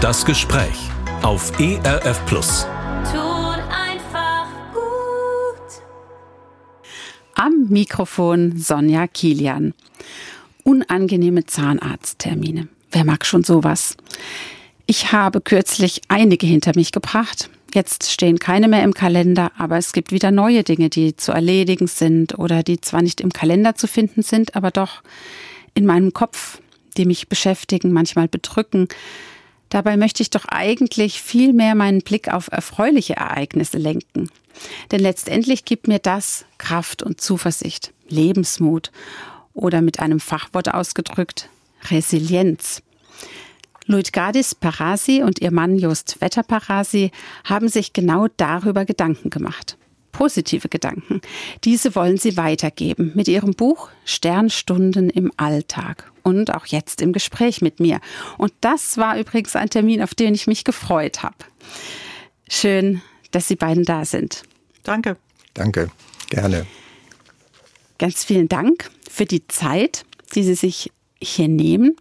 Das Gespräch auf ERF Plus. Tut einfach gut. Am Mikrofon Sonja Kilian. Unangenehme Zahnarzttermine. Wer mag schon sowas? Ich habe kürzlich einige hinter mich gebracht. Jetzt stehen keine mehr im Kalender, aber es gibt wieder neue Dinge, die zu erledigen sind oder die zwar nicht im Kalender zu finden sind, aber doch in meinem Kopf, die mich beschäftigen, manchmal bedrücken. Dabei möchte ich doch eigentlich viel mehr meinen Blick auf erfreuliche Ereignisse lenken. Denn letztendlich gibt mir das Kraft und Zuversicht, Lebensmut oder mit einem Fachwort ausgedrückt Resilienz. Luitgardis Parasi und ihr Mann Joost Wetter-Parasi haben sich genau darüber Gedanken gemacht. Positive Gedanken. Diese wollen sie weitergeben mit ihrem Buch Sternstunden im Alltag und auch jetzt im Gespräch mit mir. Und das war übrigens ein Termin, auf den ich mich gefreut habe. Schön, dass Sie beiden da sind. Danke. Danke, gerne. Ganz vielen Dank für die Zeit, die Sie sich hier nehmen.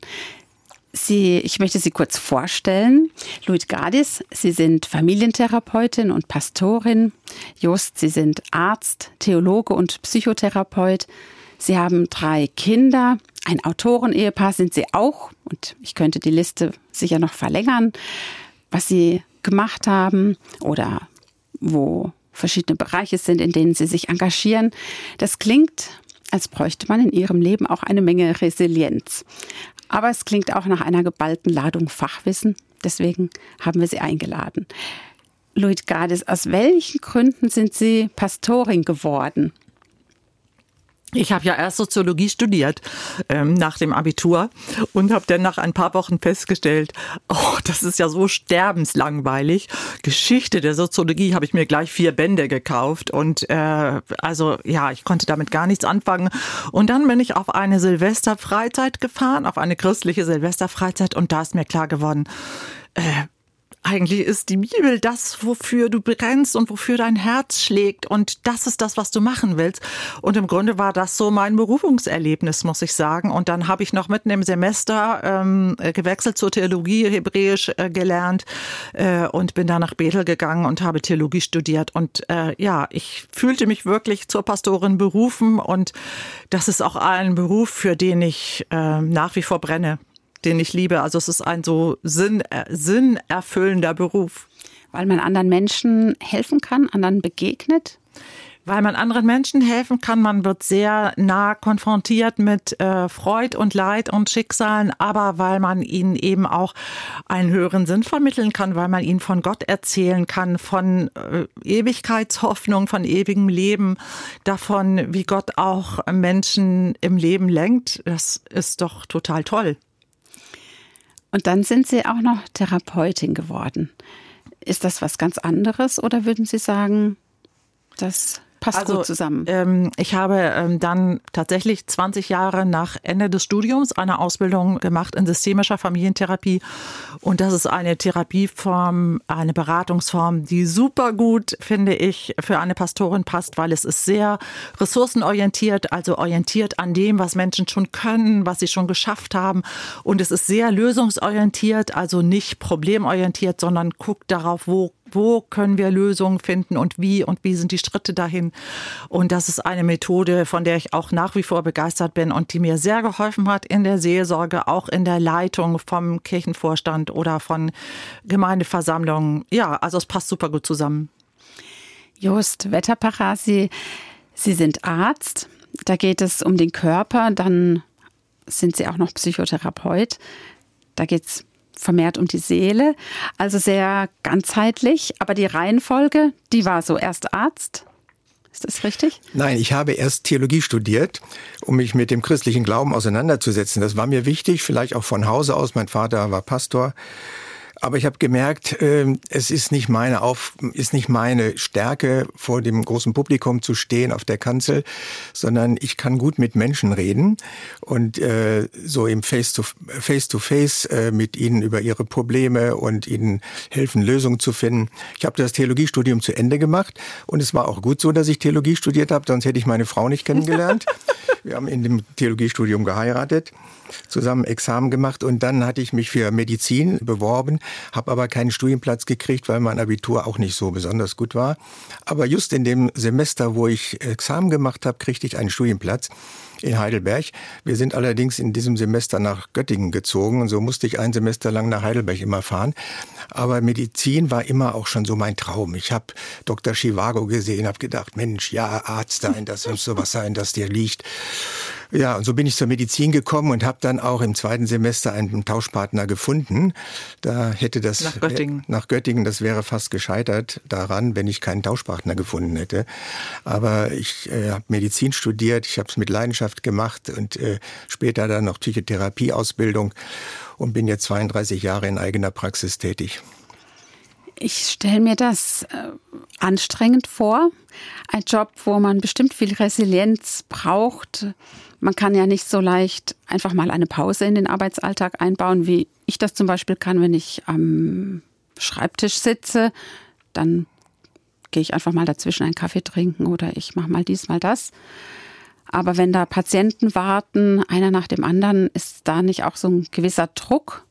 Ich möchte Sie kurz vorstellen. Luitgardis, Sie sind Familientherapeutin und Pastorin. Joost, Sie sind Arzt, Theologe und Psychotherapeut. Sie haben 3 Kinder. Ein Autorenehepaar sind Sie auch. Und ich könnte die Liste sicher noch verlängern, was Sie gemacht haben oder wo verschiedene Bereiche sind, in denen Sie sich engagieren. Das klingt, als bräuchte man in Ihrem Leben auch eine Menge Resilienz. Aber es klingt auch nach einer geballten Ladung Fachwissen. Deswegen haben wir Sie eingeladen. Luitgardis, aus welchen Gründen sind Sie Pastorin geworden? Ich habe ja erst Soziologie studiert nach dem Abitur und habe dann nach ein paar Wochen festgestellt, das ist ja so sterbenslangweilig. Geschichte der Soziologie habe ich mir gleich 4 Bände gekauft und ich konnte damit gar nichts anfangen. Und dann bin ich auf eine Silvesterfreizeit gefahren, auf eine christliche Silvesterfreizeit und da ist mir klar geworden, eigentlich ist die Bibel das, wofür du brennst und wofür dein Herz schlägt. Und das ist das, was du machen willst. Und im Grunde war das so mein Berufungserlebnis, muss ich sagen. Und dann habe ich noch mitten im Semester gewechselt zur Theologie, Hebräisch gelernt und bin dann nach Bethel gegangen und habe Theologie studiert. Und ich fühlte mich wirklich zur Pastorin berufen. Und das ist auch ein Beruf, für den ich nach wie vor brenne, den ich liebe. Also es ist ein so sinnerfüllender Beruf. Weil man anderen Menschen helfen kann, anderen begegnet? Weil man anderen Menschen helfen kann. Man wird sehr nah konfrontiert mit Freud und Leid und Schicksalen, aber weil man ihnen eben auch einen höheren Sinn vermitteln kann, weil man ihnen von Gott erzählen kann, von Ewigkeitshoffnung, von ewigem Leben, davon, wie Gott auch Menschen im Leben lenkt. Das ist doch total toll. Und dann sind Sie auch noch Therapeutin geworden. Ist das was ganz anderes oder würden Sie sagen, das passt gut zusammen? Ich habe dann tatsächlich 20 Jahre nach Ende des Studiums eine Ausbildung gemacht in systemischer Familientherapie. Und das ist eine Therapieform, eine Beratungsform, die super gut, finde ich, für eine Pastorin passt, weil es ist sehr ressourcenorientiert, also orientiert an dem, was Menschen schon können, was sie schon geschafft haben. Und es ist sehr lösungsorientiert, also nicht problemorientiert, sondern guckt darauf, wo können wir Lösungen finden und wie sind die Schritte dahin. Und das ist eine Methode, von der ich auch nach wie vor begeistert bin und die mir sehr geholfen hat in der Seelsorge, auch in der Leitung vom Kirchenvorstand oder von Gemeindeversammlungen. Ja, also es passt super gut zusammen. Joost Wetter-Parasi, Sie sind Arzt. Da geht es um den Körper. Dann sind Sie auch noch Psychotherapeut. Da geht es vermehrt um die Seele, also sehr ganzheitlich. Aber die Reihenfolge, die war so: erst Arzt. Ist das richtig? Nein, ich habe erst Theologie studiert, um mich mit dem christlichen Glauben auseinanderzusetzen. Das war mir wichtig, vielleicht auch von Hause aus. Mein Vater war Pastor. Aber ich habe gemerkt, es ist nicht meine Stärke, vor dem großen Publikum zu stehen auf der Kanzel, sondern ich kann gut mit Menschen reden und so im Face-to-Face mit ihnen über ihre Probleme und ihnen helfen, Lösungen zu finden. Ich habe das Theologiestudium zu Ende gemacht und es war auch gut so, dass ich Theologie studiert habe, sonst hätte ich meine Frau nicht kennengelernt. Wir haben in dem Theologiestudium geheiratet. zusammen Examen gemacht und dann hatte ich mich für Medizin beworben, habe aber keinen Studienplatz gekriegt, weil mein Abitur auch nicht so besonders gut war. Aber just in dem Semester, wo ich Examen gemacht habe, kriegte ich einen Studienplatz in Heidelberg. Wir sind allerdings in diesem Semester nach Göttingen gezogen und so musste ich ein Semester lang nach Heidelberg immer fahren. Aber Medizin war immer auch schon so mein Traum. Ich habe Dr. Chivago gesehen, habe gedacht, Mensch, ja, Arzt sein, das muss sowas sein, das dir liegt. Ja, und so bin ich zur Medizin gekommen und habe dann auch im zweiten Semester einen Tauschpartner gefunden. Da hätte das nach Göttingen, das wäre fast gescheitert daran, wenn ich keinen Tauschpartner gefunden hätte. Aber ich habe Medizin studiert, ich habe es mit Leidenschaft gemacht und später dann noch Psychotherapieausbildung und bin jetzt 32 Jahre in eigener Praxis tätig. Ich stelle mir das anstrengend vor. Ein Job, wo man bestimmt viel Resilienz braucht. Man kann ja nicht so leicht einfach mal eine Pause in den Arbeitsalltag einbauen, wie ich das zum Beispiel kann, wenn ich am Schreibtisch sitze. Dann gehe ich einfach mal dazwischen einen Kaffee trinken oder ich mache mal dies, mal das. Aber wenn da Patienten warten, einer nach dem anderen, ist da nicht auch so ein gewisser Druck?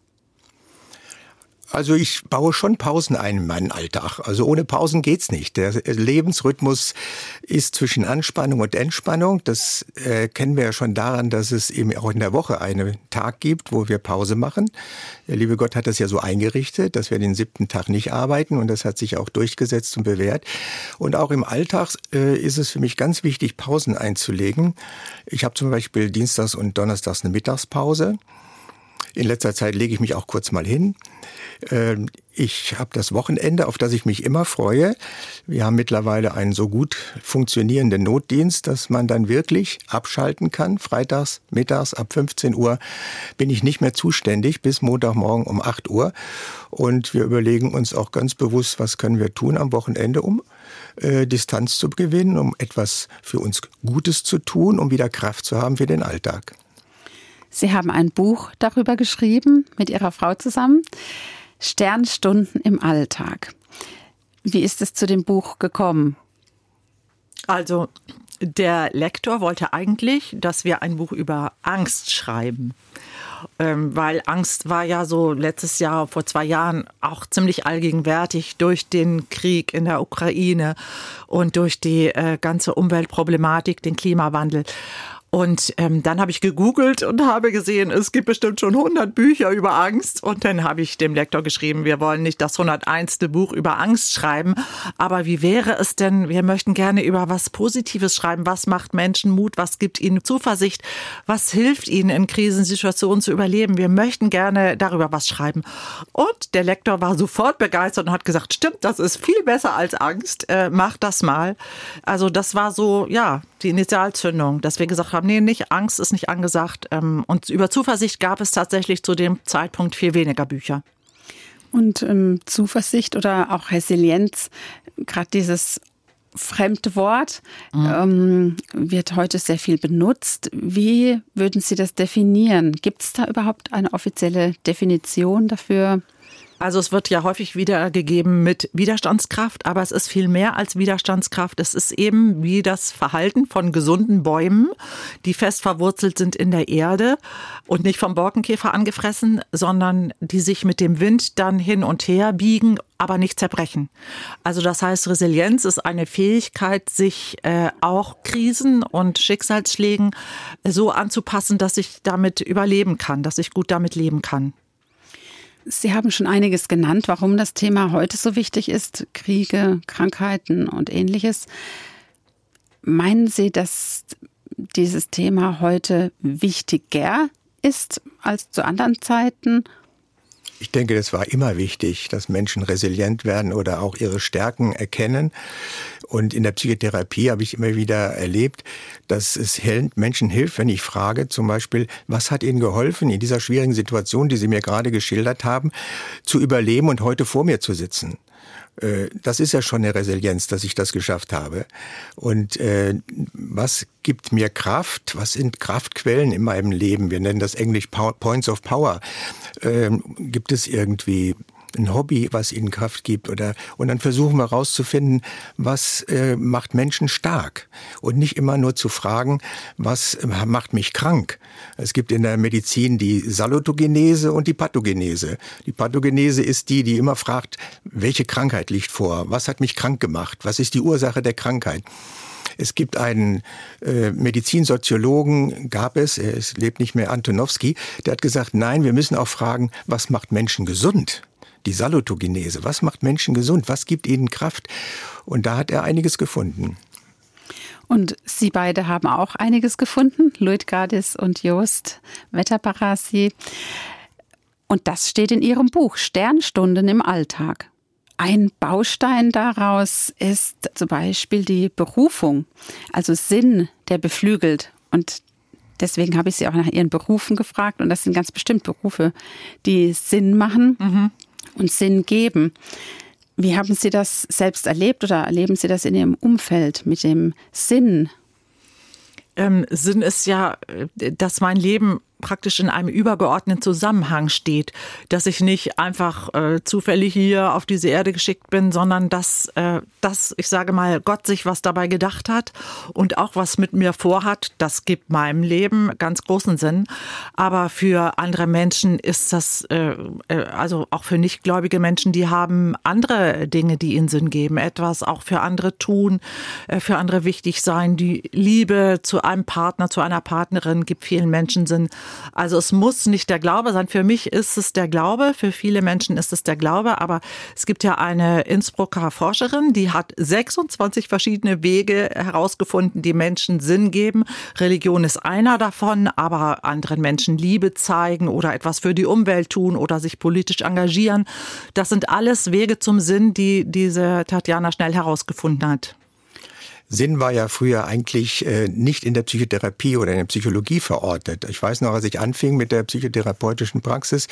Also ich baue schon Pausen ein in meinen Alltag. Also ohne Pausen geht's nicht. Der Lebensrhythmus ist zwischen Anspannung und Entspannung. Das kennen wir ja schon daran, dass es eben auch in der Woche einen Tag gibt, wo wir Pause machen. Der liebe Gott hat das ja so eingerichtet, dass wir den 7. Tag nicht arbeiten und das hat sich auch durchgesetzt und bewährt. Und auch im Alltag ist es für mich ganz wichtig, Pausen einzulegen. Ich habe zum Beispiel dienstags und donnerstags eine Mittagspause. In letzter Zeit lege ich mich auch kurz mal hin. Ich habe das Wochenende, auf das ich mich immer freue. Wir haben mittlerweile einen so gut funktionierenden Notdienst, dass man dann wirklich abschalten kann. Freitags, mittags ab 15 Uhr bin ich nicht mehr zuständig bis Montagmorgen um 8 Uhr. Und wir überlegen uns auch ganz bewusst, was können wir tun am Wochenende, um Distanz zu gewinnen, um etwas für uns Gutes zu tun, um wieder Kraft zu haben für den Alltag. Sie haben ein Buch darüber geschrieben, mit Ihrer Frau zusammen, Sternstunden im Alltag. Wie ist es zu dem Buch gekommen? Also der Lektor wollte eigentlich, dass wir ein Buch über Angst schreiben. Weil Angst war ja so letztes Jahr, vor 2 Jahren auch ziemlich allgegenwärtig durch den Krieg in der Ukraine und durch die ganze Umweltproblematik, den Klimawandel. Und dann habe ich gegoogelt und habe gesehen, es gibt bestimmt schon 100 Bücher über Angst. Und dann habe ich dem Lektor geschrieben, wir wollen nicht das 101. Buch über Angst schreiben. Aber wie wäre es denn, wir möchten gerne über was Positives schreiben. Was macht Menschen Mut? Was gibt ihnen Zuversicht? Was hilft ihnen in Krisensituationen zu überleben? Wir möchten gerne darüber was schreiben. Und der Lektor war sofort begeistert und hat gesagt, stimmt, das ist viel besser als Angst. Mach das mal. Also das war so, ja, die Initialzündung, dass wir gesagt haben, nee, nicht Angst ist nicht angesagt. Und über Zuversicht gab es tatsächlich zu dem Zeitpunkt viel weniger Bücher. Und Zuversicht oder auch Resilienz, gerade dieses fremde Wort, wird heute sehr viel benutzt. Wie würden Sie das definieren? Gibt es da überhaupt eine offizielle Definition dafür? Also es wird ja häufig wiedergegeben mit Widerstandskraft, aber es ist viel mehr als Widerstandskraft. Es ist eben wie das Verhalten von gesunden Bäumen, die fest verwurzelt sind in der Erde und nicht vom Borkenkäfer angefressen, sondern die sich mit dem Wind dann hin und her biegen, aber nicht zerbrechen. Also das heißt, Resilienz ist eine Fähigkeit, sich auch Krisen und Schicksalsschlägen so anzupassen, dass ich damit überleben kann, dass ich gut damit leben kann. Sie haben schon einiges genannt, warum das Thema heute so wichtig ist. Kriege, Krankheiten und Ähnliches. Meinen Sie, dass dieses Thema heute wichtiger ist als zu anderen Zeiten? Ich denke, das war immer wichtig, dass Menschen resilient werden oder auch ihre Stärken erkennen. Und in der Psychotherapie habe ich immer wieder erlebt, dass es Menschen hilft, wenn ich frage, zum Beispiel, was hat Ihnen geholfen, in dieser schwierigen Situation, die Sie mir gerade geschildert haben, zu überleben und heute vor mir zu sitzen. Das ist ja schon eine Resilienz, dass ich das geschafft habe. Und was gibt mir Kraft? Was sind Kraftquellen in meinem Leben? Wir nennen das Englisch Points of Power. Gibt es irgendwie ein Hobby, was ihnen Kraft gibt, und dann versuchen wir herauszufinden, was macht Menschen stark, und nicht immer nur zu fragen, was macht mich krank. Es gibt in der Medizin die Salutogenese und die Pathogenese. Die Pathogenese ist die immer fragt, welche Krankheit liegt vor, was hat mich krank gemacht, was ist die Ursache der Krankheit. Es gibt einen Medizinsoziologen, er lebt nicht mehr, Antonowski, der hat gesagt, nein, wir müssen auch fragen, was macht Menschen gesund? Die Salutogenese, was macht Menschen gesund? Was gibt ihnen Kraft? Und da hat er einiges gefunden. Und Sie beide haben auch einiges gefunden, Luitgardis und Joost Wetterparassi. Und das steht in Ihrem Buch, Sternstunden im Alltag. Ein Baustein daraus ist zum Beispiel die Berufung, also Sinn, der beflügelt. Und deswegen habe ich Sie auch nach Ihren Berufen gefragt. Und das sind ganz bestimmt Berufe, die Sinn machen und Sinn geben. Wie haben Sie das selbst erlebt oder erleben Sie das in Ihrem Umfeld mit dem Sinn? Sinn ist ja, dass mein Leben praktisch in einem übergeordneten Zusammenhang steht, dass ich nicht einfach zufällig hier auf diese Erde geschickt bin, sondern dass, ich sage mal, Gott sich was dabei gedacht hat und auch was mit mir vorhat. Das gibt meinem Leben ganz großen Sinn. Aber für andere Menschen ist das, also auch für nichtgläubige Menschen, die haben andere Dinge, die ihnen Sinn geben. Etwas auch für andere tun, für andere wichtig sein. Die Liebe zu einem Partner, zu einer Partnerin gibt vielen Menschen Sinn. Also es muss nicht der Glaube sein. Für mich ist es der Glaube, für viele Menschen ist es der Glaube. Aber es gibt ja eine Innsbrucker Forscherin, die hat 26 verschiedene Wege herausgefunden, die Menschen Sinn geben. Religion ist einer davon, aber anderen Menschen Liebe zeigen oder etwas für die Umwelt tun oder sich politisch engagieren. Das sind alles Wege zum Sinn, die diese Tatjana Schnell herausgefunden hat. Sinn war ja früher eigentlich nicht in der Psychotherapie oder in der Psychologie verortet. Ich weiß noch, als ich anfing mit der psychotherapeutischen Praxis,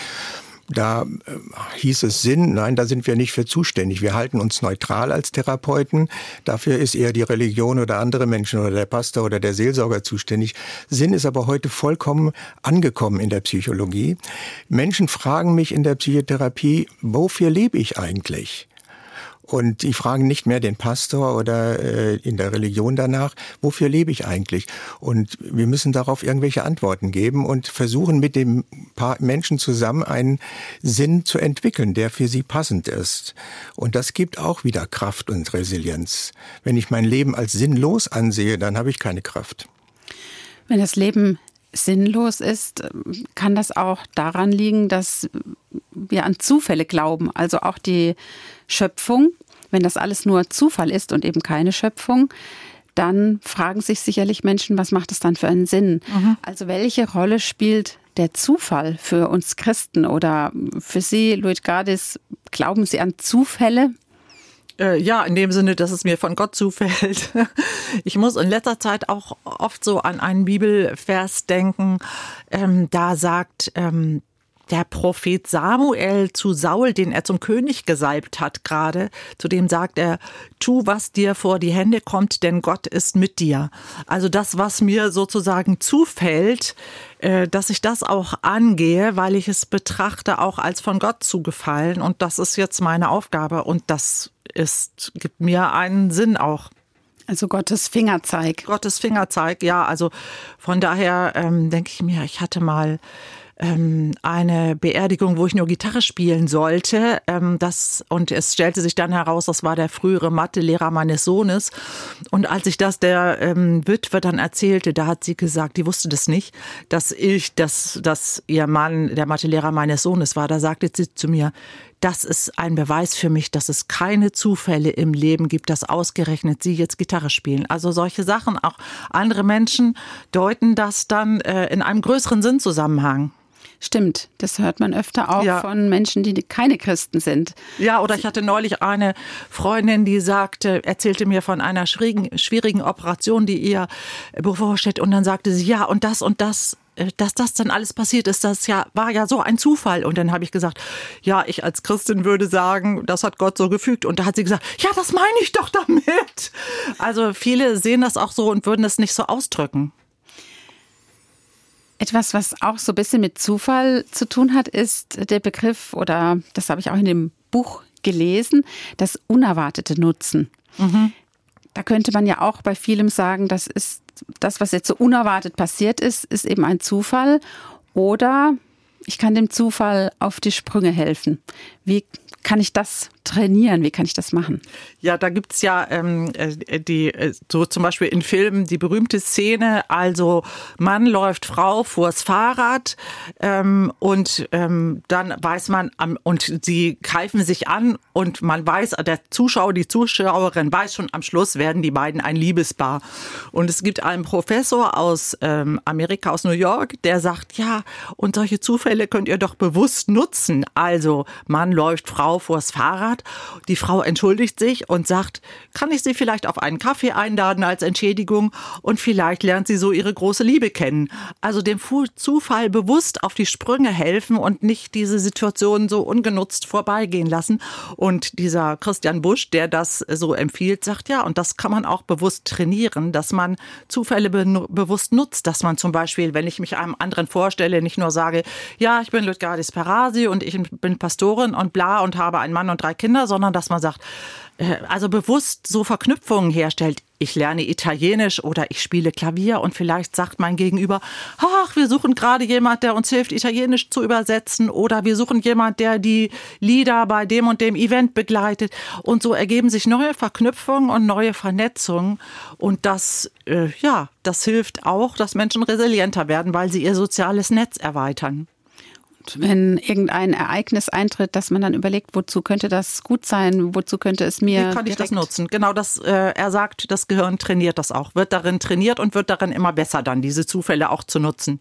da hieß es Sinn, nein, da sind wir nicht für zuständig. Wir halten uns neutral als Therapeuten. Dafür ist eher die Religion oder andere Menschen oder der Pastor oder der Seelsorger zuständig. Sinn ist aber heute vollkommen angekommen in der Psychologie. Menschen fragen mich in der Psychotherapie, wofür lebe ich eigentlich? Und die fragen nicht mehr den Pastor oder in der Religion danach, wofür lebe ich eigentlich? Und wir müssen darauf irgendwelche Antworten geben und versuchen mit dem Paar Menschen zusammen einen Sinn zu entwickeln, der für sie passend ist. Und das gibt auch wieder Kraft und Resilienz. Wenn ich mein Leben als sinnlos ansehe, dann habe ich keine Kraft. Wenn das Leben sinnlos ist, kann das auch daran liegen, dass wir an Zufälle glauben. Also auch die Schöpfung, wenn das alles nur Zufall ist und eben keine Schöpfung, dann fragen sich sicherlich Menschen, was macht es dann für einen Sinn? Also welche Rolle spielt der Zufall für uns Christen oder für Sie, Luitgardis, glauben Sie an Zufälle? Ja, in dem Sinne, dass es mir von Gott zufällt. Ich muss in letzter Zeit auch oft so an einen Bibelvers denken. Da sagt der Prophet Samuel zu Saul, den er zum König gesalbt hat gerade, zu dem sagt er, tu, was dir vor die Hände kommt, denn Gott ist mit dir. Also das, was mir sozusagen zufällt, dass ich das auch angehe, weil ich es betrachte auch als von Gott zugefallen. Und das ist jetzt meine Aufgabe und das gibt mir einen Sinn auch. Also Gottes Fingerzeig. Gottes Fingerzeig, ja. Also von daher denke ich mir, ich hatte mal eine Beerdigung, wo ich nur Gitarre spielen sollte. Und es stellte sich dann heraus, das war der frühere Mathelehrer meines Sohnes. Und als ich das der Witwe dann erzählte, da hat sie gesagt, die wusste das nicht, dass ihr Mann der Mathelehrer meines Sohnes war. Da sagte sie zu mir, das ist ein Beweis für mich, dass es keine Zufälle im Leben gibt, dass ausgerechnet Sie jetzt Gitarre spielen. Also solche Sachen, auch andere Menschen deuten das dann in einem größeren Sinnzusammenhang. Stimmt, das hört man öfter auch von Menschen, die keine Christen sind. Ja, oder ich hatte neulich eine Freundin, die erzählte mir von einer schwierigen Operation, die ihr bevorsteht. Und dann sagte sie, ja, und das, dass das dann alles passiert ist, war ja so ein Zufall. Und dann habe ich gesagt, ja, ich als Christin würde sagen, das hat Gott so gefügt. Und da hat sie gesagt, ja, das meine ich doch damit. Also viele sehen das auch so und würden es nicht so ausdrücken. Etwas, was auch so ein bisschen mit Zufall zu tun hat, ist der Begriff, oder das habe ich auch in dem Buch gelesen, das unerwartete Nutzen. Da könnte man ja auch bei vielem sagen, das ist das, was jetzt so unerwartet passiert ist eben ein Zufall. Oder ich kann dem Zufall auf die Sprünge helfen. Wie kann ich das trainieren? Wie kann ich das machen? Ja, da gibt's ja so zum Beispiel in Filmen die berühmte Szene, also Mann läuft Frau vors Fahrrad dann weiß man, und sie greifen sich an und man weiß, der Zuschauer, die Zuschauerin weiß schon, am Schluss werden die beiden ein Liebespaar. Und es gibt einen Professor aus Amerika, aus New York, der sagt, ja, und solche Zufälle könnt ihr doch bewusst nutzen. Also Mann läuft Frau vors Fahrrad. Die Frau entschuldigt sich und sagt, kann ich Sie vielleicht auf einen Kaffee einladen als Entschädigung? Und vielleicht lernt sie so ihre große Liebe kennen. Also dem Zufall bewusst auf die Sprünge helfen und nicht diese Situation so ungenutzt vorbeigehen lassen. Und dieser Christian Busch, der das so empfiehlt, sagt, ja, und das kann man auch bewusst trainieren, dass man Zufälle bewusst nutzt. Dass man zum Beispiel, wenn ich mich einem anderen vorstelle, nicht nur sage, ja, ich bin Lutgardis Parasi und ich bin Pastorin und bla und habe einen Mann und 3 Kinder, sondern dass man sagt, also bewusst so Verknüpfungen herstellt. Ich lerne Italienisch oder ich spiele Klavier und vielleicht sagt mein Gegenüber, ach, wir suchen gerade jemand, der uns hilft, Italienisch zu übersetzen, oder wir suchen jemand, der die Lieder bei dem und dem Event begleitet. Und so ergeben sich neue Verknüpfungen und neue Vernetzungen. Und das hilft auch, dass Menschen resilienter werden, weil sie ihr soziales Netz erweitern. Wenn irgendein Ereignis eintritt, dass man dann überlegt, wozu könnte das gut sein, wozu könnte es mir Wie kann ich das nutzen? Genau, er sagt, das Gehirn trainiert das auch, wird darin trainiert und wird darin immer besser dann, diese Zufälle auch zu nutzen.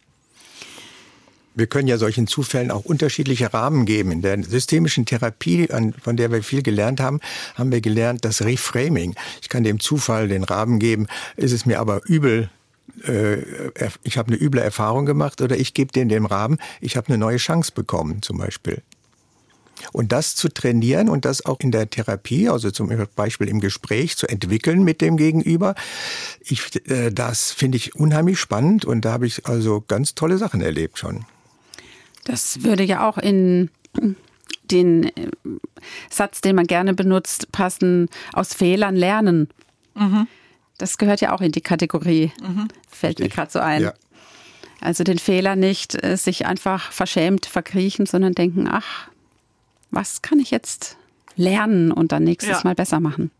Wir können ja solchen Zufällen auch unterschiedliche Rahmen geben. In der systemischen Therapie, von der wir viel gelernt haben, haben wir gelernt, das Reframing. Ich kann dem Zufall den Rahmen geben, ist es mir aber übel, ich habe eine üble Erfahrung gemacht, oder ich gebe denen den Rahmen, ich habe eine neue Chance bekommen zum Beispiel. Und das zu trainieren und das auch in der Therapie, also zum Beispiel im Gespräch zu entwickeln mit dem Gegenüber, das finde ich unheimlich spannend, und da habe ich also ganz tolle Sachen erlebt schon. Das würde ja auch in den Satz, den man gerne benutzt, passen: aus Fehlern lernen. Das gehört ja auch in die Kategorie, fällt mir gerade so ein. Ja. Also den Fehler nicht sich einfach verschämt verkriechen, sondern denken, ach, was kann ich jetzt lernen und dann nächstes Mal besser machen.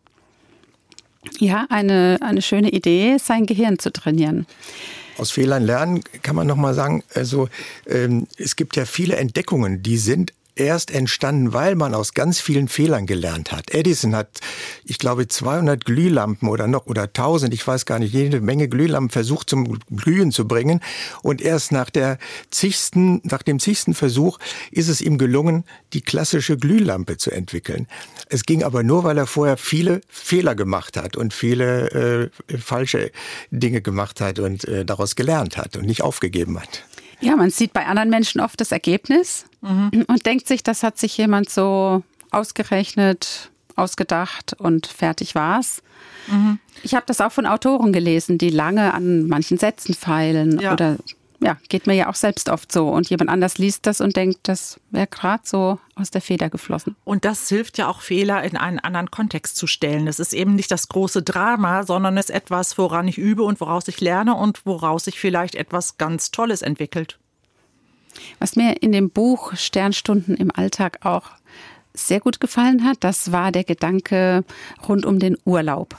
Ja, eine schöne Idee, sein Gehirn zu trainieren. Aus Fehlern lernen kann man noch mal sagen, also es gibt ja viele Entdeckungen, die sind erst entstanden, weil man aus ganz vielen Fehlern gelernt hat. Edison hat, ich glaube, 200 Glühlampen oder 1000, ich weiß gar nicht, jede Menge Glühlampen versucht zum Glühen zu bringen. Und erst nach dem zigsten Versuch ist es ihm gelungen, die klassische Glühlampe zu entwickeln. Es ging aber nur, weil er vorher viele Fehler gemacht hat und viele falsche Dinge gemacht hat und daraus gelernt hat und nicht aufgegeben hat. Ja, man sieht bei anderen Menschen oft das Ergebnis und denkt sich, das hat sich jemand so ausgerechnet, ausgedacht und fertig war's. Ich habe das auch von Autoren gelesen, die lange an manchen Sätzen feilen. Ja. Oder geht mir ja auch selbst oft so. Und jemand anders liest das und denkt, das wäre gerade so aus der Feder geflossen. Und das hilft ja auch, Fehler in einen anderen Kontext zu stellen. Es ist eben nicht das große Drama, sondern es ist etwas, woran ich übe und woraus ich lerne und woraus sich vielleicht etwas ganz Tolles entwickelt. Was mir in dem Buch Sternstunden im Alltag auch sehr gut gefallen hat, das war der Gedanke rund um den Urlaub.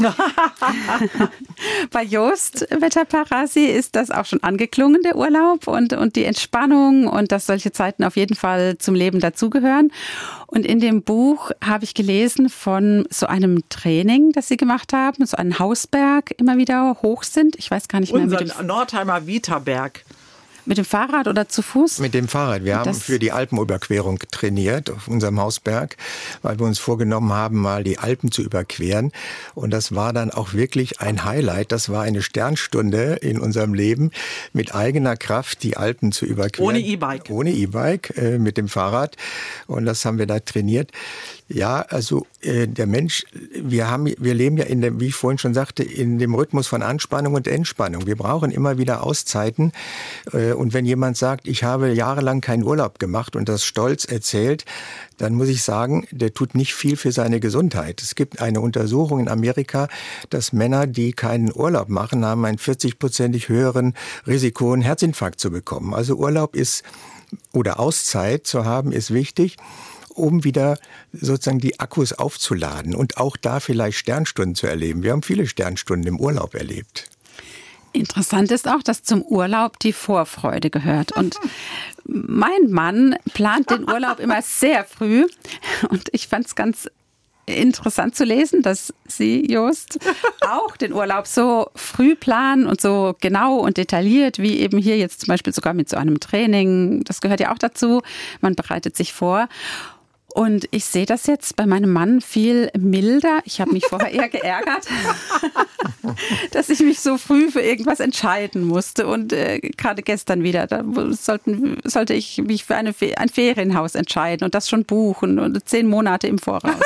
Bei Jost Wetterparasi ist das auch schon angeklungen, der Urlaub und die Entspannung, und dass solche Zeiten auf jeden Fall zum Leben dazugehören. Und in dem Buch habe ich gelesen von so einem Training, das Sie gemacht haben, so einen Hausberg immer wieder hoch sind. Ich weiß gar nicht mehr. Unser Nordheimer Vitaberg. Mit dem Fahrrad oder zu Fuß? Mit dem Fahrrad. Wir haben für die Alpenüberquerung trainiert auf unserem Hausberg, weil wir uns vorgenommen haben, mal die Alpen zu überqueren. Und das war dann auch wirklich ein Highlight. Das war eine Sternstunde in unserem Leben, mit eigener Kraft die Alpen zu überqueren. Ohne E-Bike. Ohne E-Bike, mit dem Fahrrad. Und das haben wir da trainiert. Ja, also der Mensch, wir leben ja wie ich vorhin schon sagte, in dem Rhythmus von Anspannung und Entspannung. Wir brauchen immer wieder Auszeiten, Und wenn jemand sagt, ich habe jahrelang keinen Urlaub gemacht und das stolz erzählt, dann muss ich sagen, der tut nicht viel für seine Gesundheit. Es gibt eine Untersuchung in Amerika, dass Männer, die keinen Urlaub machen, haben ein 40-prozentig höheren Risiko, einen Herzinfarkt zu bekommen. Also Urlaub oder Auszeit zu haben, ist wichtig, um wieder sozusagen die Akkus aufzuladen und auch da vielleicht Sternstunden zu erleben. Wir haben viele Sternstunden im Urlaub erlebt. Interessant ist auch, dass zum Urlaub die Vorfreude gehört. Und mein Mann plant den Urlaub immer sehr früh. Und ich fand es ganz interessant zu lesen, dass Sie, Jost, auch den Urlaub so früh planen und so genau und detailliert, wie eben hier jetzt zum Beispiel sogar mit so einem Training. Das gehört ja auch dazu. Man bereitet sich vor. Und ich sehe das jetzt bei meinem Mann viel milder. Ich habe mich vorher eher geärgert, dass ich mich so früh für irgendwas entscheiden musste. Und gerade gestern wieder, da sollte ich mich für ein Ferienhaus entscheiden und das schon buchen und 10 Monate im Voraus.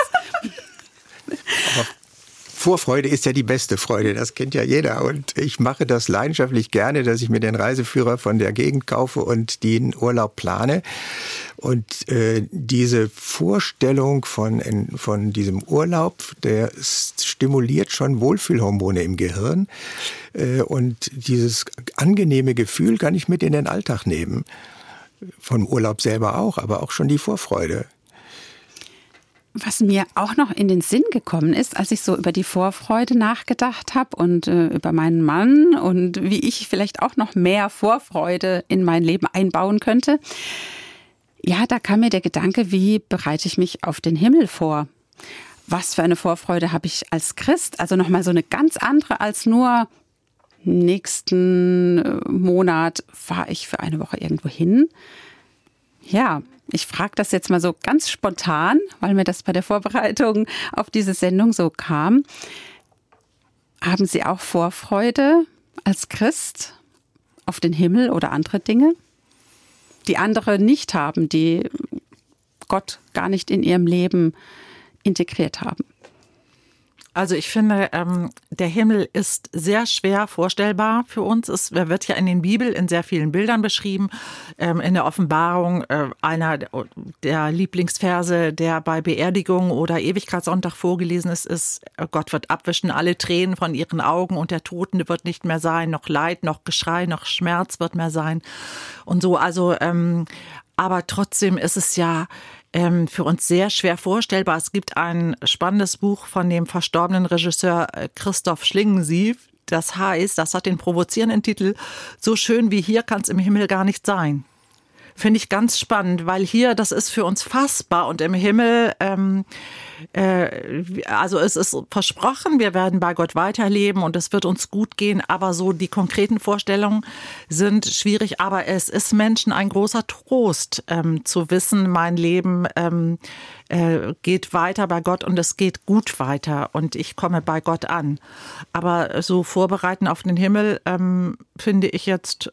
Aber Vorfreude ist ja die beste Freude, das kennt ja jeder. Und ich mache das leidenschaftlich gerne, dass ich mir den Reiseführer von der Gegend kaufe und den Urlaub plane. Und diese Vorstellung von diesem Urlaub, der stimuliert schon Wohlfühlhormone im Gehirn. Und dieses angenehme Gefühl kann ich mit in den Alltag nehmen. Vom Urlaub selber auch, aber auch schon die Vorfreude. Was mir auch noch in den Sinn gekommen ist, als ich so über die Vorfreude nachgedacht habe und über meinen Mann und wie ich vielleicht auch noch mehr Vorfreude in mein Leben einbauen könnte. Ja, da kam mir der Gedanke, wie bereite ich mich auf den Himmel vor? Was für eine Vorfreude habe ich als Christ? Also nochmal so eine ganz andere als nur nächsten Monat fahre ich für eine Woche irgendwo hin. Ja, ich frage das jetzt mal so ganz spontan, weil mir das bei der Vorbereitung auf diese Sendung so kam. Haben Sie auch Vorfreude als Christ auf den Himmel oder andere Dinge, die andere nicht haben, die Gott gar nicht in ihrem Leben integriert haben? Also ich finde, der Himmel ist sehr schwer vorstellbar für uns. Er wird ja in den Bibel in sehr vielen Bildern beschrieben. In der Offenbarung einer der Lieblingsverse, der bei Beerdigung oder Ewigkeitssonntag vorgelesen ist, Gott wird abwischen alle Tränen von ihren Augen und der Toten wird nicht mehr sein, noch Leid, noch Geschrei, noch Schmerz wird mehr sein und so. Also, aber trotzdem ist es ja für uns sehr schwer vorstellbar. Es gibt ein spannendes Buch von dem verstorbenen Regisseur Christoph Schlingensief. Das heißt, das hat den provozierenden Titel "So schön wie hier kann es im Himmel gar nicht sein". Finde ich ganz spannend, weil hier, das ist für uns fassbar und im Himmel, also es ist versprochen, wir werden bei Gott weiterleben und es wird uns gut gehen, aber so die konkreten Vorstellungen sind schwierig, aber es ist Menschen ein großer Trost, zu wissen, mein Leben geht weiter bei Gott und es geht gut weiter und ich komme bei Gott an. Aber so vorbereiten auf den Himmel finde ich jetzt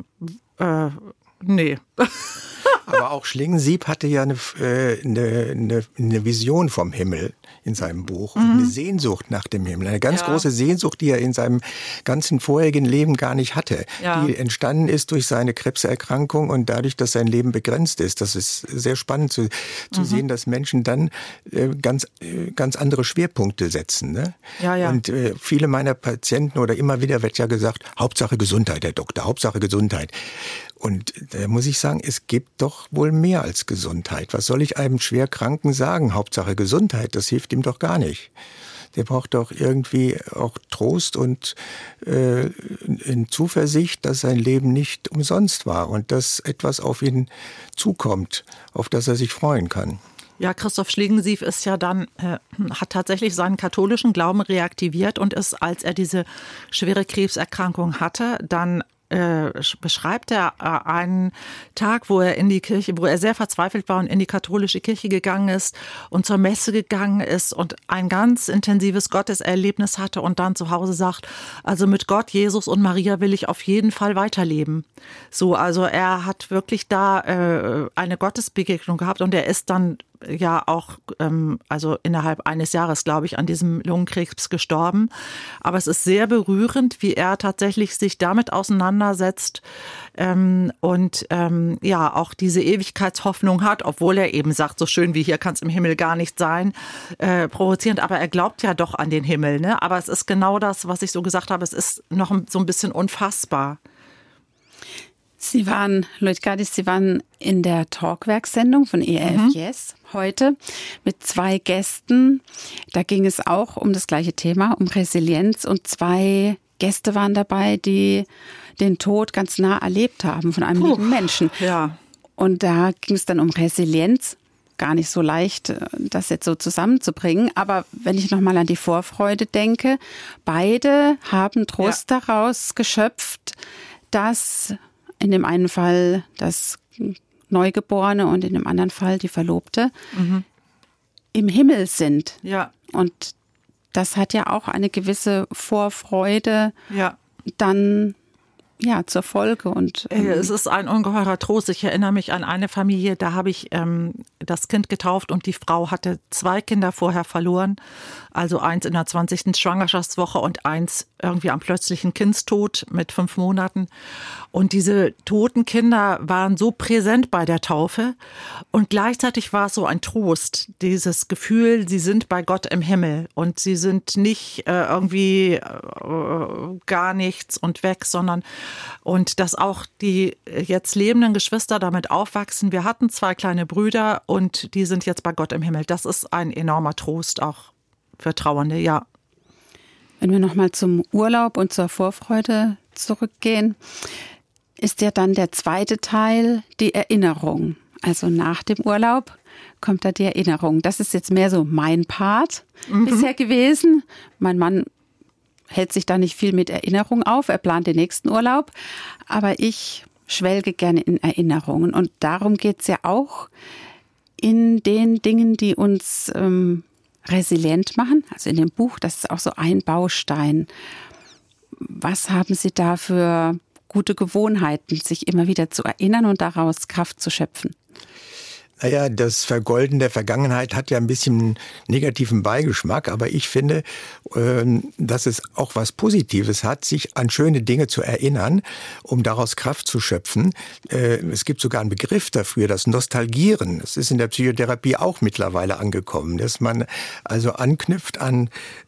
nee. Aber auch Schlingensief hatte ja eine Vision vom Himmel in seinem Buch. Eine Sehnsucht nach dem Himmel. Eine ganz große Sehnsucht, die er in seinem ganzen vorherigen Leben gar nicht hatte. Ja. Die entstanden ist durch seine Krebserkrankung und dadurch, dass sein Leben begrenzt ist. Das ist sehr spannend zu sehen, dass Menschen dann ganz andere Schwerpunkte setzen. Ne? Ja, ja. Und viele meiner Patienten oder immer wieder wird ja gesagt, Hauptsache Gesundheit, Herr Doktor, Hauptsache Gesundheit. Und da muss ich sagen, es gibt doch wohl mehr als Gesundheit. Was soll ich einem Schwerkranken sagen? Hauptsache Gesundheit, das hilft ihm doch gar nicht. Der braucht doch irgendwie auch Trost und in Zuversicht, dass sein Leben nicht umsonst war und dass etwas auf ihn zukommt, auf das er sich freuen kann. Ja, Christoph Schlingensief ist ja dann, hat tatsächlich seinen katholischen Glauben reaktiviert und ist, als er diese schwere Krebserkrankung hatte, dann beschreibt er einen Tag, wo er in die Kirche, wo er sehr verzweifelt war und in die katholische Kirche gegangen ist und zur Messe gegangen ist und ein ganz intensives Gotteserlebnis hatte und dann zu Hause sagt, also mit Gott, Jesus und Maria will ich auf jeden Fall weiterleben. So, also er hat wirklich da eine Gottesbegegnung gehabt und er ist dann ja auch also innerhalb eines Jahres, glaube ich, an diesem Lungenkrebs gestorben. Aber es ist sehr berührend, wie er tatsächlich sich damit auseinandersetzt und ja auch diese Ewigkeitshoffnung hat, obwohl er eben sagt, so schön wie hier kann es im Himmel gar nicht sein, provozierend. Aber er glaubt ja doch an den Himmel. Ne? Aber es ist genau das, was ich so gesagt habe, es ist noch so ein bisschen unfassbar. Sie waren, Lloyd Gaddis, Sie waren in der Talkwerk-Sendung von ERF Yes heute mit 2 Gästen. Da ging es auch um das gleiche Thema, um Resilienz. Und 2 Gäste waren dabei, die den Tod ganz nah erlebt haben von einem lieben Menschen. Ja. Und da ging es dann um Resilienz. Gar nicht so leicht, das jetzt so zusammenzubringen. Aber wenn ich nochmal an die Vorfreude denke, beide haben Trost daraus geschöpft, dass in dem einen Fall das Neugeborene und in dem anderen Fall die Verlobte im Himmel sind. Ja. Und das hat ja auch eine gewisse Vorfreude dann zur Folge. Und es ist ein ungeheurer Trost. Ich erinnere mich an eine Familie, da habe ich das Kind getauft und die Frau hatte 2 Kinder vorher verloren. Also eins in der 20. Schwangerschaftswoche und eins irgendwie am plötzlichen Kindstod mit 5 Monaten. Und diese toten Kinder waren so präsent bei der Taufe. Und gleichzeitig war es so ein Trost, dieses Gefühl, sie sind bei Gott im Himmel. Und sie sind nicht irgendwie gar nichts und weg, sondern und dass auch die jetzt lebenden Geschwister damit aufwachsen. Wir hatten 2 kleine Brüder und die sind jetzt bei Gott im Himmel. Das ist ein enormer Trost auch für Trauernde, ja. Wenn wir nochmal zum Urlaub und zur Vorfreude zurückgehen, ist ja dann der zweite Teil die Erinnerung. Also nach dem Urlaub kommt da die Erinnerung. Das ist jetzt mehr so mein Part bisher gewesen. Mein Mann hält sich da nicht viel mit Erinnerung auf. Er plant den nächsten Urlaub. Aber ich schwelge gerne in Erinnerungen. Und darum geht es ja auch in den Dingen, die uns resilient machen. Also in dem Buch, das ist auch so ein Baustein. Was haben Sie da für gute Gewohnheiten, sich immer wieder zu erinnern und daraus Kraft zu schöpfen? Naja, das Vergolden der Vergangenheit hat ja ein bisschen negativen Beigeschmack, aber ich finde, dass es auch was Positives hat, sich an schöne Dinge zu erinnern, um daraus Kraft zu schöpfen. Es gibt sogar einen Begriff dafür, das Nostalgieren. Das ist in der Psychotherapie auch mittlerweile angekommen, dass man also anknüpft an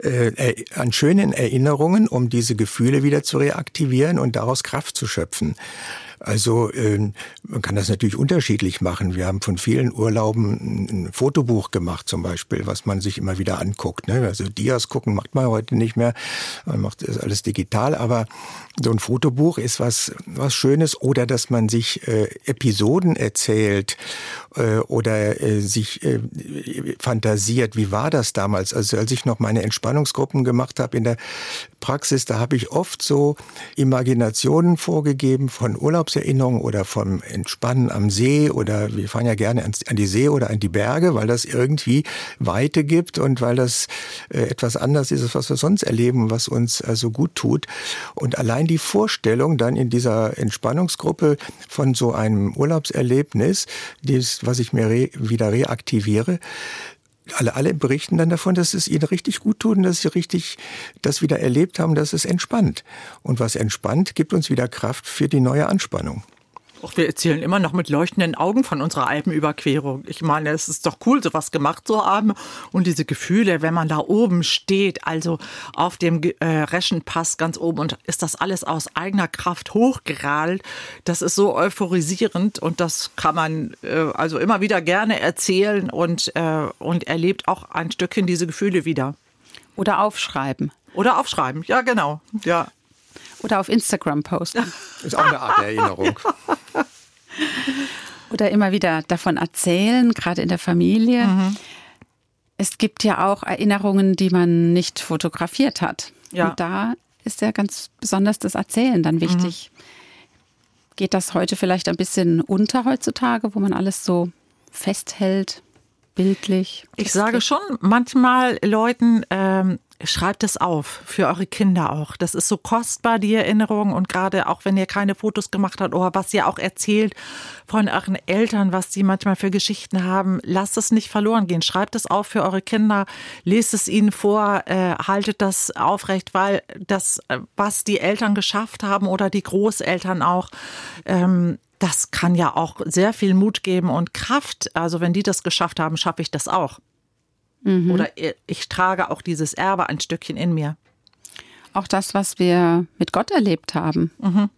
schönen Erinnerungen, um diese Gefühle wieder zu reaktivieren und daraus Kraft zu schöpfen. Also man kann das natürlich unterschiedlich machen. Wir haben von vielen Urlauben ein Fotobuch gemacht zum Beispiel, was man sich immer wieder anguckt. Ne? Also Dias gucken macht man heute nicht mehr, man macht das alles digital. Aber so ein Fotobuch ist was Schönes, oder dass man sich Episoden erzählt oder sich fantasiert. Wie war das damals? Also als ich noch meine Entspannungsgruppen gemacht habe in der Praxis, da habe ich oft so Imaginationen vorgegeben von Urlaubserinnerungen oder vom Entspannen am See, oder wir fahren ja gerne an die See oder an die Berge, weil das irgendwie Weite gibt und weil das etwas anders ist, was wir sonst erleben, was uns also gut tut. Und allein die Vorstellung dann in dieser Entspannungsgruppe von so einem Urlaubserlebnis, was ich mir wieder reaktiviere, alle berichten dann davon, dass es ihnen richtig gut tut und dass sie richtig das wieder erlebt haben, dass es entspannt. Und was entspannt, gibt uns wieder Kraft für die neue Anspannung. Auch wir erzählen immer noch mit leuchtenden Augen von unserer Alpenüberquerung. Ich meine, es ist doch cool, sowas gemacht zu haben. Und diese Gefühle, wenn man da oben steht, also auf dem Reschenpass ganz oben, und ist das alles aus eigener Kraft hochgerallt, das ist so euphorisierend, und das kann man also immer wieder gerne erzählen und erlebt auch ein Stückchen diese Gefühle wieder. Oder aufschreiben. Oder aufschreiben, ja genau, ja. Oder auf Instagram posten. Ist auch eine Art der Erinnerung. Oder immer wieder davon erzählen, gerade in der Familie. Es gibt ja auch Erinnerungen, die man nicht fotografiert hat. Ja. Und da ist ja ganz besonders das Erzählen dann wichtig. Geht das heute vielleicht ein bisschen unter heutzutage, wo man alles so festhält, bildlich? Ich sage schon manchmal Leuten, schreibt es auf, für eure Kinder auch. Das ist so kostbar, die Erinnerung. Und gerade auch, wenn ihr keine Fotos gemacht habt oder was ihr auch erzählt von euren Eltern, was die manchmal für Geschichten haben, lasst es nicht verloren gehen. Schreibt es auf für eure Kinder, lest es ihnen vor, haltet das aufrecht, weil das, was die Eltern geschafft haben oder die Großeltern auch, das kann ja auch sehr viel Mut geben und Kraft. Also wenn die das geschafft haben, schaffe ich das auch. Oder ich trage auch dieses Erbe ein Stückchen in mir. Auch das, was wir mit Gott erlebt haben.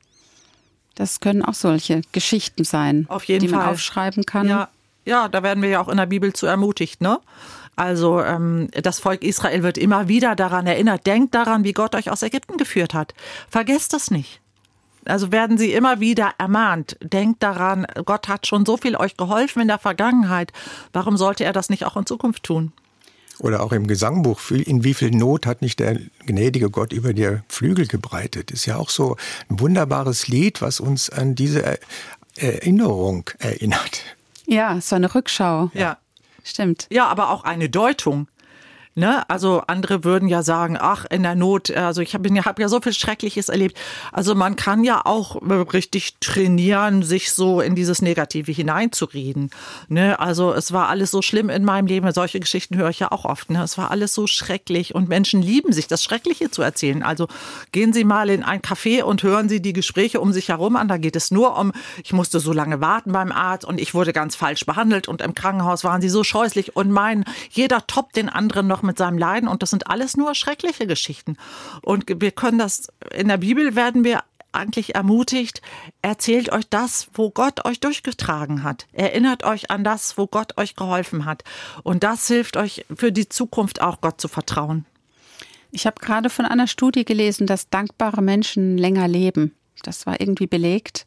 Das können auch solche Geschichten sein, Auf jeden die man Fall aufschreiben kann. Ja, da werden wir ja auch in der Bibel zu ermutigt, ne? Also das Volk Israel wird immer wieder daran erinnert. Denkt daran, wie Gott euch aus Ägypten geführt hat. Vergesst das nicht. Also werden sie immer wieder ermahnt. Denkt daran, Gott hat schon so viel euch geholfen in der Vergangenheit. Warum sollte er das nicht auch in Zukunft tun? Oder auch im Gesangbuch, in wie viel Not hat nicht der gnädige Gott über dir Flügel gebreitet? Ist ja auch so ein wunderbares Lied, was uns an diese Erinnerung erinnert. Ja, so eine Rückschau. Ja. Stimmt. Ja, aber auch eine Deutung. Ne? Also andere würden ja sagen, ach, in der Not, also ich habe ja so viel Schreckliches erlebt. Also man kann ja auch richtig trainieren, sich so in dieses Negative hineinzureden. Ne? Also es war alles so schlimm in meinem Leben. Solche Geschichten höre ich ja auch oft. Ne? Es war alles so schrecklich und Menschen lieben sich, das Schreckliche zu erzählen. Also gehen Sie mal in ein Café und hören Sie die Gespräche um sich herum an. Da geht es nur um, ich musste so lange warten beim Arzt und ich wurde ganz falsch behandelt und im Krankenhaus waren sie so scheußlich und jeder toppt den anderen noch mit seinem Leiden und das sind alles nur schreckliche Geschichten. Und wir können das, in der Bibel werden wir eigentlich ermutigt, erzählt euch das, wo Gott euch durchgetragen hat. Erinnert euch an das, wo Gott euch geholfen hat. Und das hilft euch für die Zukunft auch, Gott zu vertrauen. Ich habe gerade von einer Studie gelesen, dass dankbare Menschen länger leben. Das war irgendwie belegt.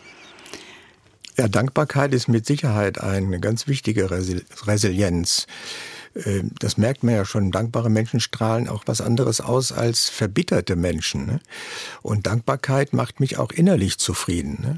Ja, Dankbarkeit ist mit Sicherheit eine ganz wichtige Resilienz. Das merkt man ja schon. Dankbare Menschen strahlen auch was anderes aus als verbitterte Menschen. Ne? Und Dankbarkeit macht mich auch innerlich zufrieden. Ne?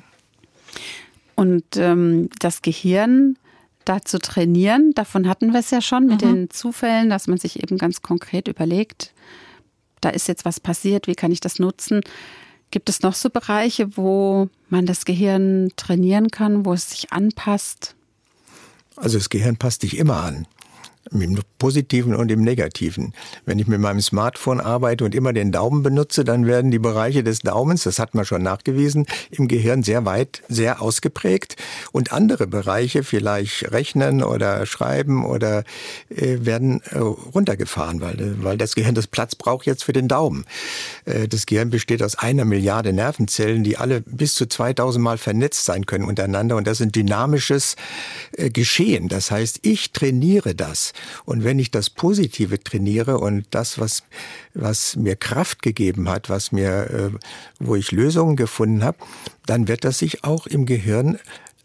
Und das Gehirn da zu trainieren, davon hatten wir es ja schon mit den Zufällen, dass man sich eben ganz konkret überlegt, da ist jetzt was passiert, wie kann ich das nutzen? Gibt es noch so Bereiche, wo man das Gehirn trainieren kann, wo es sich anpasst? Also das Gehirn passt sich immer an. Im Positiven und im Negativen. Wenn ich mit meinem Smartphone arbeite und immer den Daumen benutze, dann werden die Bereiche des Daumens, das hat man schon nachgewiesen, im Gehirn sehr ausgeprägt. Und andere Bereiche, vielleicht Rechnen oder Schreiben oder werden runtergefahren, weil das Gehirn das Platz braucht jetzt für den Daumen. Das Gehirn besteht aus 1 Milliarde Nervenzellen, die alle bis zu 2000 Mal vernetzt sein können untereinander. Und das ist ein dynamisches Geschehen. Das heißt, ich trainiere das. Und wenn ich das Positive trainiere und das, was mir Kraft gegeben hat, wo ich Lösungen gefunden habe, dann wird das sich auch im Gehirn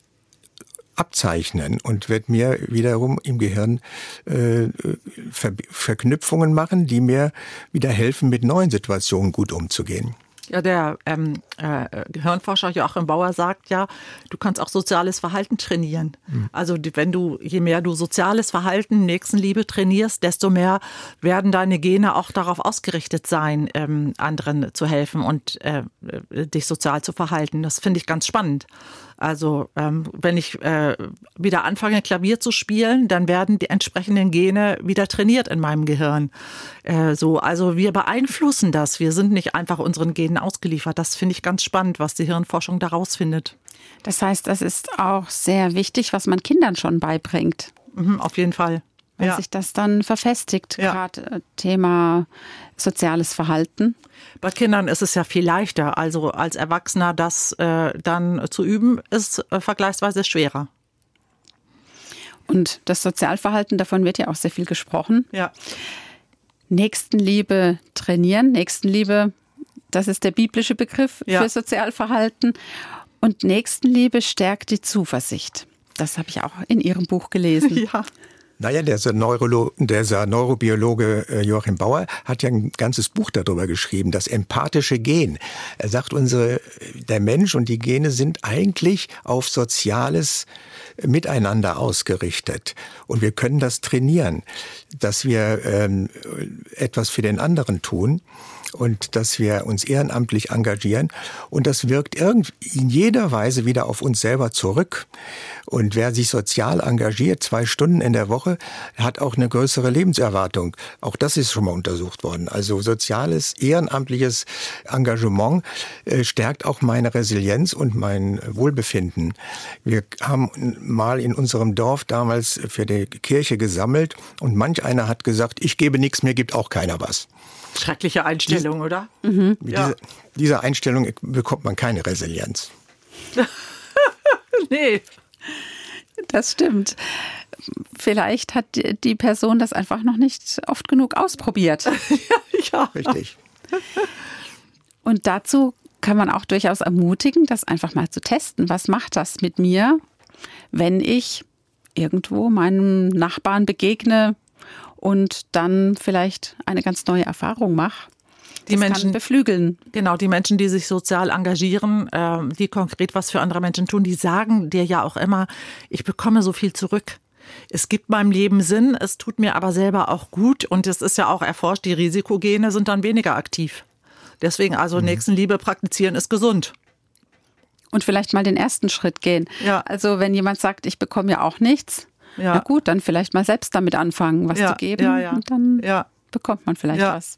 abzeichnen und wird mir wiederum im Gehirn Verknüpfungen machen, die mir wieder helfen, mit neuen Situationen gut umzugehen. Ja, der Gehirnforscher Joachim Bauer sagt ja, du kannst auch soziales Verhalten trainieren. Also je mehr du soziales Verhalten, Nächstenliebe trainierst, desto mehr werden deine Gene auch darauf ausgerichtet sein, anderen zu helfen und dich sozial zu verhalten. Das finde ich ganz spannend. Also wenn ich wieder anfange, Klavier zu spielen, dann werden die entsprechenden Gene wieder trainiert in meinem Gehirn. Also wir beeinflussen das. Wir sind nicht einfach unseren Genen ausgeliefert. Das finde ich ganz spannend, was die Hirnforschung daraus findet. Das heißt, das ist auch sehr wichtig, was man Kindern schon beibringt. Auf jeden Fall. Weil sich das dann verfestigt, gerade Thema soziales Verhalten. Bei Kindern ist es ja viel leichter. Also als Erwachsener das dann zu üben, ist vergleichsweise schwerer. Und das Sozialverhalten, davon wird ja auch sehr viel gesprochen. Ja. Nächstenliebe trainieren. Nächstenliebe, das ist der biblische Begriff für Sozialverhalten. Und Nächstenliebe stärkt die Zuversicht. Das habe ich auch in Ihrem Buch gelesen. Ja. Naja, dieser Neurobiologe Joachim Bauer hat ja ein ganzes Buch darüber geschrieben, das empathische Gen. Er sagt, der Mensch und die Gene sind eigentlich auf soziales Miteinander ausgerichtet. Und wir können das trainieren, dass wir etwas für den anderen tun und dass wir uns ehrenamtlich engagieren. Und das wirkt in jeder Weise wieder auf uns selber zurück. Und wer sich sozial engagiert, 2 Stunden in der Woche, hat auch eine größere Lebenserwartung. Auch das ist schon mal untersucht worden. Also soziales, ehrenamtliches Engagement stärkt auch meine Resilienz und mein Wohlbefinden. Wir haben mal in unserem Dorf damals für die Kirche gesammelt und manch einer hat gesagt, ich gebe nichts, mir gibt auch keiner was. Schreckliche Einstellung, oder? Mit dieser Einstellung bekommt man keine Resilienz. Nee. Das stimmt. Vielleicht hat die Person das einfach noch nicht oft genug ausprobiert. Ja, richtig. Und dazu kann man auch durchaus ermutigen, das einfach mal zu testen. Was macht das mit mir, wenn ich irgendwo meinem Nachbarn begegne und dann vielleicht eine ganz neue Erfahrung mache? Die Menschen kann beflügeln. Genau, die Menschen, die sich sozial engagieren, die konkret was für andere Menschen tun, die sagen dir ja auch immer, ich bekomme so viel zurück. Es gibt meinem Leben Sinn, es tut mir aber selber auch gut und es ist ja auch erforscht, die Risikogene sind dann weniger aktiv. Deswegen also Nächstenliebe praktizieren ist gesund. Und vielleicht mal den ersten Schritt gehen. Ja. Also wenn jemand sagt, ich bekomme ja auch nichts, na gut, dann vielleicht mal selbst damit anfangen, was zu geben und dann bekommt man vielleicht was.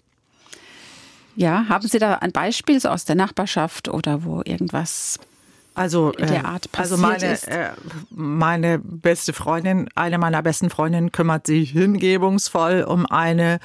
Ja, haben Sie da ein Beispiel so aus der Nachbarschaft oder wo irgendwas in der Art passiert ist? Meine beste Freundin, eine meiner besten Freundinnen kümmert sich hingebungsvoll um eine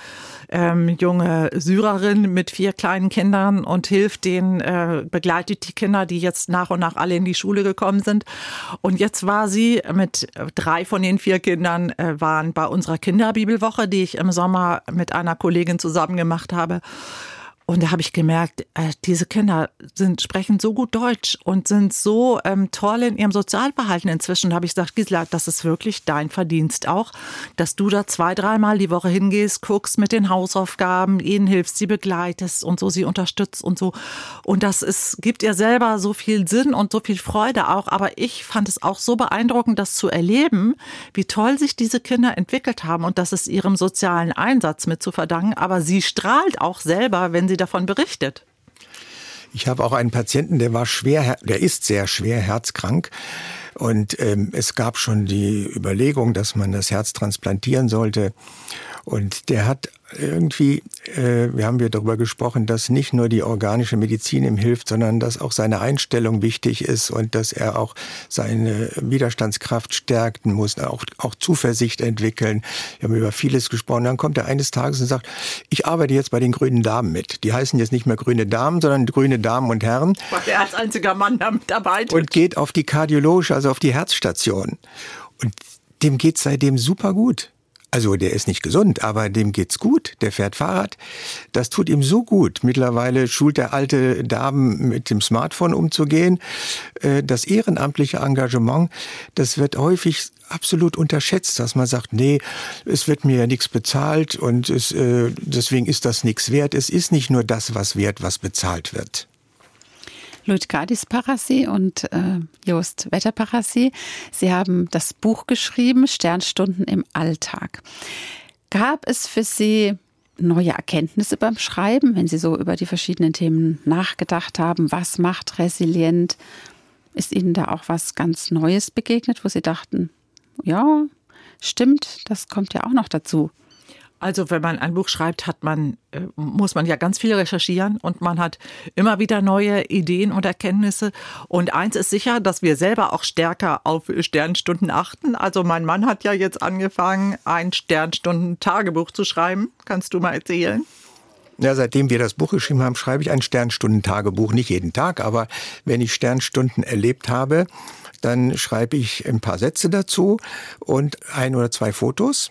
junge Syrerin mit 4 kleinen Kindern und hilft denen, begleitet die Kinder, die jetzt nach und nach alle in die Schule gekommen sind. Und jetzt war sie mit 3 von den 4 Kindern waren bei unserer Kinderbibelwoche, die ich im Sommer mit einer Kollegin zusammen gemacht habe. Und da habe ich gemerkt, diese Kinder sprechen so gut Deutsch und sind so toll in ihrem Sozialverhalten inzwischen. Da habe ich gesagt, Gisela, das ist wirklich dein Verdienst auch, dass du da 2-3 Mal die Woche hingehst, guckst mit den Hausaufgaben, ihnen hilfst, sie begleitest und so, sie unterstützt und so. Und das gibt ihr selber so viel Sinn und so viel Freude auch. Aber ich fand es auch so beeindruckend, das zu erleben, wie toll sich diese Kinder entwickelt haben. Und das ist ihrem sozialen Einsatz mit zu verdanken. Aber sie strahlt auch selber, wenn sie davon berichtet. Ich habe auch einen Patienten, der ist sehr schwer herzkrank. Und es gab schon die Überlegung, dass man das Herz transplantieren sollte. Und der hat irgendwie, wir haben darüber gesprochen, dass nicht nur die organische Medizin ihm hilft, sondern dass auch seine Einstellung wichtig ist und dass er auch seine Widerstandskraft stärken muss, auch Zuversicht entwickeln. Wir haben über vieles gesprochen. Dann kommt er eines Tages und sagt, ich arbeite jetzt bei den Grünen Damen mit. Die heißen jetzt nicht mehr Grüne Damen, sondern Grüne Damen und Herren. Weil er als einziger Mann da mitarbeitet. Und geht auf die kardiologische, also auf die Herzstation. Und dem geht's seitdem super gut. Also der ist nicht gesund, aber dem geht's gut. Der fährt Fahrrad. Das tut ihm so gut. Mittlerweile schult der alte Damen mit dem Smartphone umzugehen. Das ehrenamtliche Engagement, das wird häufig absolut unterschätzt, dass man sagt, nee, es wird mir ja nichts bezahlt und deswegen ist das nichts wert. Es ist nicht nur das, was wert, was bezahlt wird. Luitgardis Parassi und Joost Wetter-Parassi. Sie haben das Buch geschrieben, Sternstunden im Alltag. Gab es für Sie neue Erkenntnisse beim Schreiben, wenn Sie so über die verschiedenen Themen nachgedacht haben? Was macht resilient? Ist Ihnen da auch was ganz Neues begegnet, wo Sie dachten, ja, stimmt, das kommt ja auch noch dazu? Also wenn man ein Buch schreibt, muss man ja ganz viel recherchieren und man hat immer wieder neue Ideen und Erkenntnisse. Und eins ist sicher, dass wir selber auch stärker auf Sternstunden achten. Also mein Mann hat ja jetzt angefangen, ein Sternstunden-Tagebuch zu schreiben. Kannst du mal erzählen? Ja, seitdem wir das Buch geschrieben haben, schreibe ich ein Sternstunden-Tagebuch. Nicht jeden Tag, aber wenn ich Sternstunden erlebt habe, dann schreibe ich ein paar Sätze dazu und 1 oder 2 Fotos.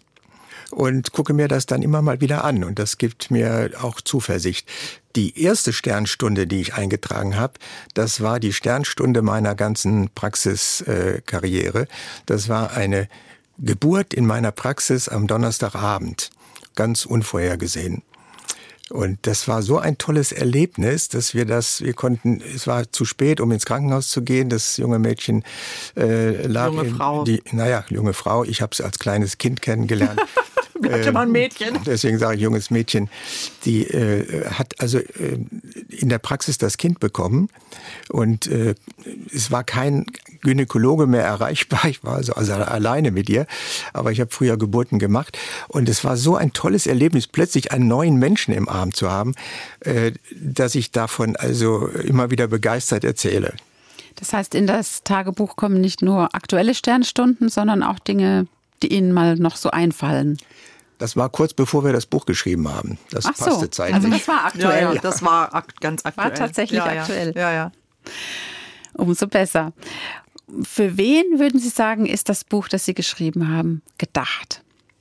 Und gucke mir das dann immer mal wieder an. Und das gibt mir auch Zuversicht. Die erste Sternstunde, die ich eingetragen habe, das war die Sternstunde meiner ganzen Praxiskarriere. Das war eine Geburt in meiner Praxis am Donnerstagabend. Ganz unvorhergesehen. Und das war so ein tolles Erlebnis, dass es war zu spät, um ins Krankenhaus zu gehen. Das junge Mädchen lag junge Frau. Ich habe sie als kleines Kind kennengelernt. Bleibt immer ein Mädchen. Deswegen sage ich junges Mädchen. Die hat also in der Praxis das Kind bekommen und es war kein Gynäkologe mehr erreichbar. Ich war also alleine mit ihr, aber ich habe früher Geburten gemacht und es war so ein tolles Erlebnis, plötzlich einen neuen Menschen im Arm zu haben, dass ich davon also immer wieder begeistert erzähle. Das heißt, in das Tagebuch kommen nicht nur aktuelle Sternstunden, sondern auch Dinge, die Ihnen mal noch so einfallen. Das war kurz bevor wir das Buch geschrieben haben. Das passte zeitlich. Also das war aktuell. Ja, das war ganz aktuell. War tatsächlich aktuell. Ja. Umso besser. Für wen, würden Sie sagen, ist das Buch, das Sie geschrieben haben, gedacht?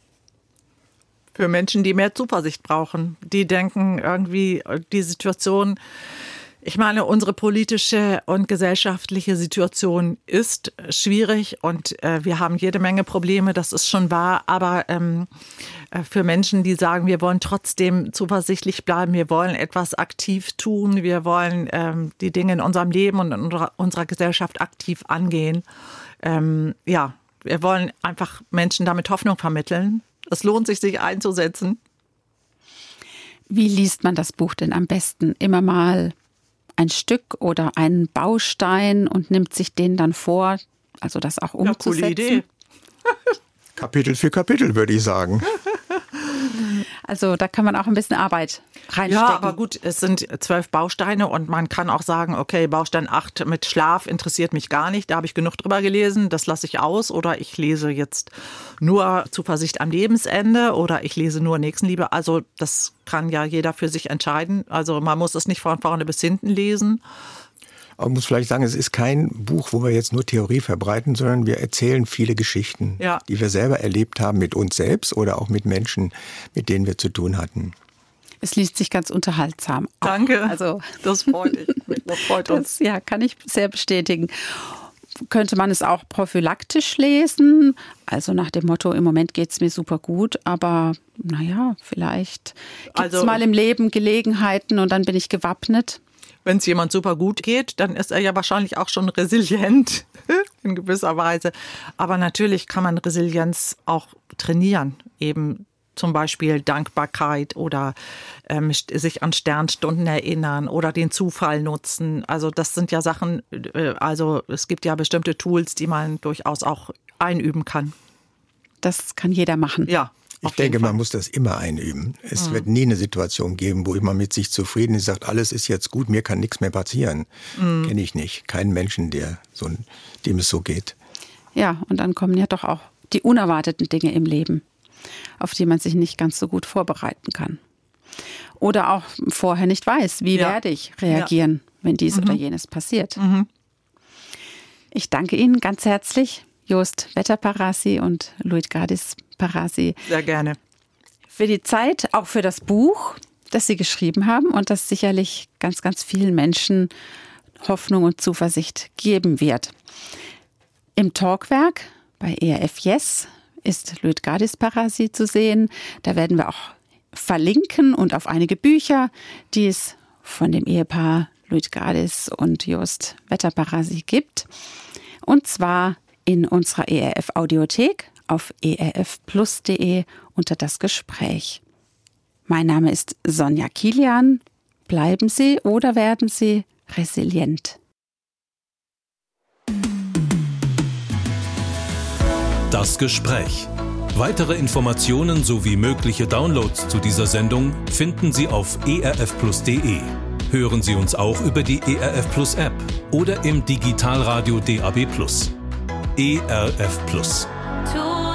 Für Menschen, die mehr Zuversicht brauchen. Die denken irgendwie, die Situation... Ich meine, unsere politische und gesellschaftliche Situation ist schwierig und wir haben jede Menge Probleme, das ist schon wahr. Aber für Menschen, die sagen, wir wollen trotzdem zuversichtlich bleiben, wir wollen etwas aktiv tun, wir wollen die Dinge in unserem Leben und in unserer Gesellschaft aktiv angehen. Wir wollen einfach Menschen damit Hoffnung vermitteln. Es lohnt sich einzusetzen. Wie liest man das Buch denn am besten? Immer mal ein Stück oder einen Baustein und nimmt sich den dann vor, also das auch umzusetzen? Ja, coole Idee. Kapitel für Kapitel, würde ich sagen. Also da kann man auch ein bisschen Arbeit reinstecken. Ja, aber gut, es sind 12 Bausteine und man kann auch sagen, okay, Baustein 8 mit Schlaf interessiert mich gar nicht, da habe ich genug drüber gelesen, das lasse ich aus oder ich lese jetzt nur Zuversicht am Lebensende oder ich lese nur Nächstenliebe. Also das kann ja jeder für sich entscheiden. Also man muss es nicht von vorne bis hinten lesen. Aber man muss vielleicht sagen, es ist kein Buch, wo wir jetzt nur Theorie verbreiten, sondern wir erzählen viele Geschichten, die wir selber erlebt haben mit uns selbst oder auch mit Menschen, mit denen wir zu tun hatten. Es liest sich ganz unterhaltsam. Danke, also, das freut uns. Ja, kann ich sehr bestätigen. Könnte man es auch prophylaktisch lesen? Also nach dem Motto, im Moment geht es mir super gut, aber naja, vielleicht gibt es mal im Leben Gelegenheiten und dann bin ich gewappnet. Wenn es jemand super gut geht, dann ist er ja wahrscheinlich auch schon resilient in gewisser Weise. Aber natürlich kann man Resilienz auch trainieren. Eben zum Beispiel Dankbarkeit oder sich an Sternstunden erinnern oder den Zufall nutzen. Also das sind ja Sachen, also es gibt ja bestimmte Tools, die man durchaus auch einüben kann. Das kann jeder machen. Ja. Ich denke, man muss das immer einüben. Es wird nie eine Situation geben, wo man mit sich zufrieden ist, sagt, alles ist jetzt gut, mir kann nichts mehr passieren. Kenne ich nicht. Keinen Menschen, dem es so geht. Ja, und dann kommen ja doch auch die unerwarteten Dinge im Leben, auf die man sich nicht ganz so gut vorbereiten kann. Oder auch vorher nicht weiß, wie werde ich reagieren, wenn dies oder jenes passiert. Ich danke Ihnen ganz herzlich, Joost Wetter-Parasy und Luitgardis Parasy. Sehr gerne. Für die Zeit, auch für das Buch, das Sie geschrieben haben und das sicherlich ganz, ganz vielen Menschen Hoffnung und Zuversicht geben wird. Im Talkwerk bei ERF Yes ist Luitgardis Parasy zu sehen. Da werden wir auch verlinken und auf einige Bücher, die es von dem Ehepaar Luitgardis und Joost Wetter-Parasy gibt. Und zwar in unserer ERF Audiothek auf erfplus.de unter das Gespräch. Mein Name ist Sonja Kilian. Bleiben Sie oder werden Sie resilient? Das Gespräch. Weitere Informationen sowie mögliche Downloads zu dieser Sendung finden Sie auf erfplus.de. Hören Sie uns auch über die ERF Plus App oder im Digitalradio DAB+. ERF Plus.